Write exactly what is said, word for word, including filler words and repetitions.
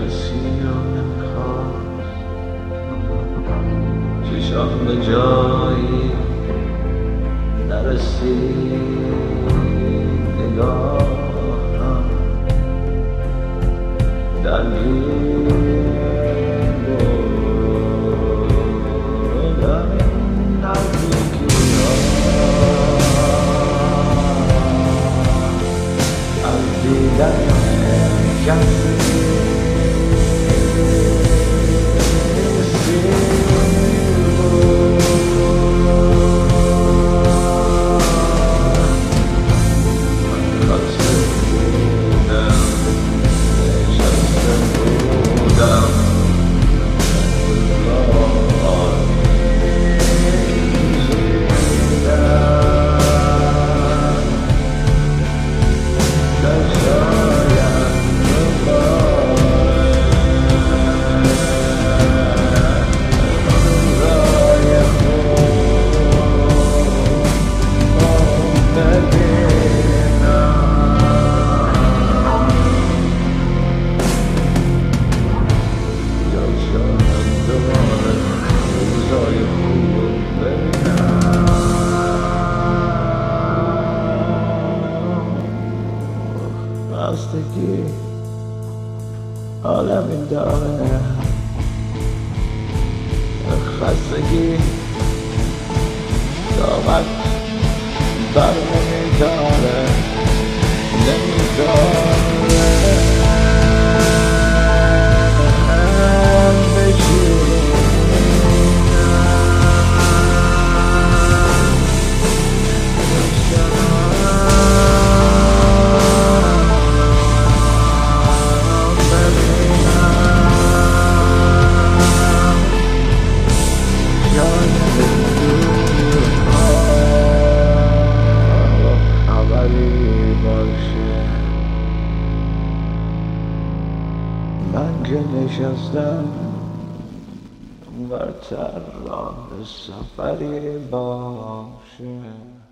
کسی رو نمیخواست، چشام به جایی نرسید، نگاهم درگیر بودم این نزدیکی ها، از دیدن کسی خستگی عالمی داره، خستگی طاقت بر نمیداره، نمیداره من که نشستم برتر راه سفری باشه.